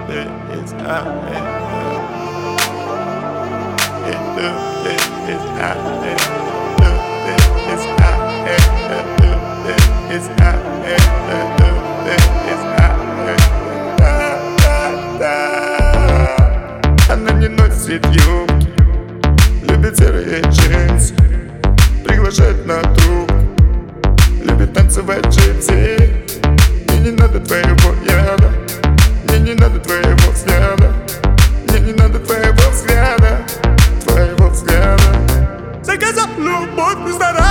it's hot. It's hot. It's hot. It's hot. Она не носит юбки, любит серые джинсы, приглашает на трубку, любит танцевать джипси. Мне не надо твоего яда, мне не надо твоего взгляда, мне не надо твоего взгляда, твоего взгляда. Заказал любовь без дара.